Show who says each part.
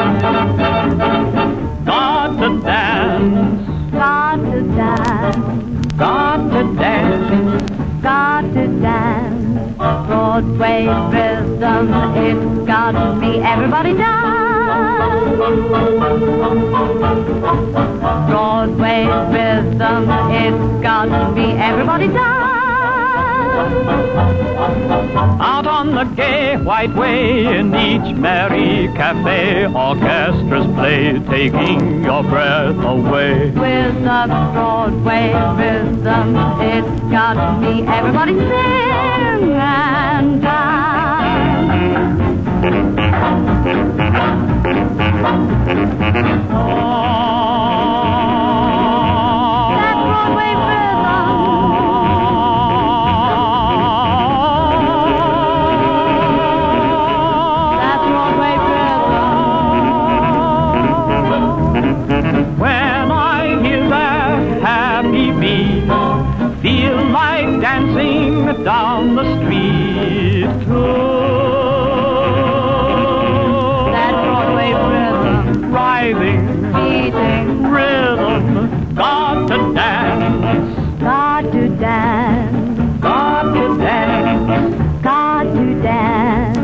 Speaker 1: Got to dance,
Speaker 2: Got to dance,
Speaker 1: got to dance.
Speaker 2: got to dance. Broadway rhythm, it's got to be everybody dance. Broadway rhythm, it's got to be everybody dance.
Speaker 1: Out on the gay white way, in each merry cafe, orchestras play, taking your breath away.
Speaker 2: With the Broadway rhythm, it's got to be everybody sing and dance. That Broadway
Speaker 1: When I hear that happy beat, feel like dancing down the street too.
Speaker 2: That Broadway rhythm,
Speaker 1: Rising
Speaker 2: beating,
Speaker 1: rhythm, got to dance,
Speaker 2: got to dance,
Speaker 1: got to dance.
Speaker 2: got to dance.